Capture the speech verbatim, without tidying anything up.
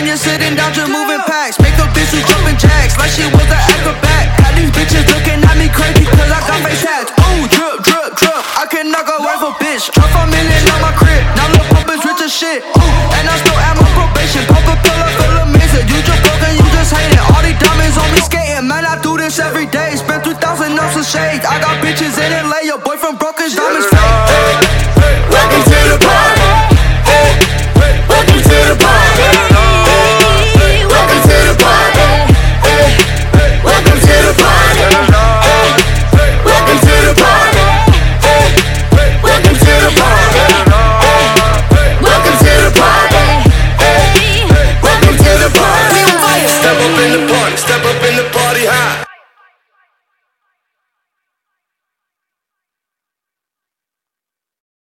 you're sitting down, just moving packs. Make a bitch who's jumping jacks like she was an acrobat. Had these bitches looking at me crazy cause I got face tats. Ooh, drip, drip, drip, I can knock a wife a bitch. Drop a million on my crib, now Lil Pump is rich as shit. Ooh, and I still at my probation. Pop a pill, I feel amazing. You just broken, you just hating. All these diamonds on me skating. Man, I do this every day. Spend three thousand ounces of shades. I got bitches in L A, your boyfriend broke